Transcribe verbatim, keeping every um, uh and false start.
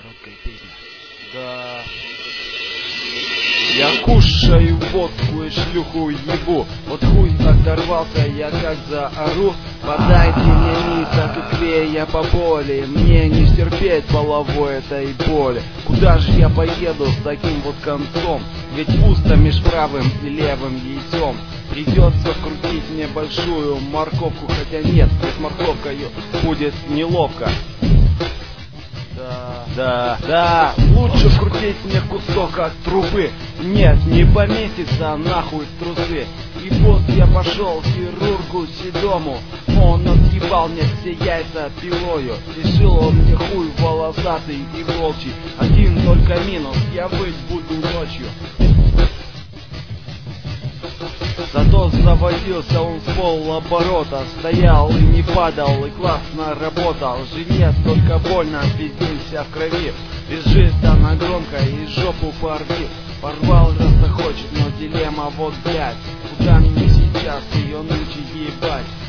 Короткая песня. Да. Я кушаю водку и шлюху ебу. Вот хуй оторвался, я как заору. Подайте мне ниток и клея по боли. Мне не стерпеть половой этой боли. Куда же я поеду с таким вот концом? Ведь пусто меж правым и левым яйцом. Придется крутить мне большую морковку. Хотя нет, с морковкой будет неловко. Да, да, да, лучше крутить мне кусок от трубы. Нет, не поместится нахуй в трусы. И вот я пошел к хирургу седому. Он отъебал мне все яйца пилою. Решил он мне хуй волосатый и волчий. Один только минус, я выть буду ночью. Зато заводился он с полоборота. Стоял и не падал, и классно работал. Жене только больно, пиздец вся в крови. Лежит она громко и жопу порви. Порвал, раз хочет, но дилемма вот блядь. Куда мне сейчас ее нынче ебать?